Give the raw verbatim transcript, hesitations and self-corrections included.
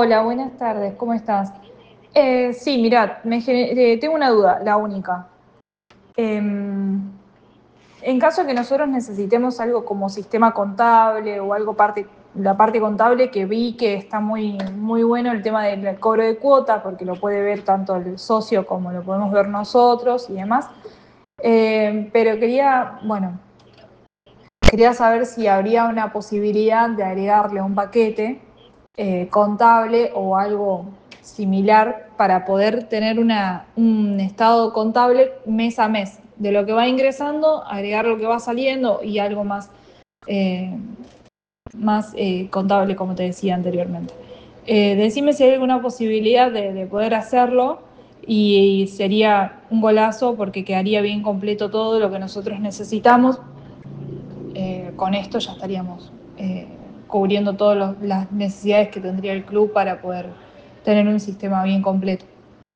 Hola, buenas tardes, ¿cómo estás? Eh, sí, mirá, me gener- eh, tengo una duda, la única. Em, en caso de que nosotros necesitemos algo como sistema contable o algo parte, la parte contable que vi que está muy, muy bueno el tema del cobro de cuotas, porque lo puede ver tanto el socio como lo podemos ver nosotros y demás. Em, pero quería, bueno, quería saber si habría una posibilidad de agregarle un paquete eh, contable o algo similar para poder tener una, un estado contable mes a mes de lo que va ingresando, agregar lo que va saliendo y algo más, eh, más eh, contable, como te decía anteriormente. Eh, decime si hay alguna posibilidad de, de poder hacerlo y, y sería un golazo porque quedaría bien completo todo lo que nosotros necesitamos. Eh, con esto ya estaríamos eh, cubriendo todas las necesidades que tendría el club para poder tener un sistema bien completo.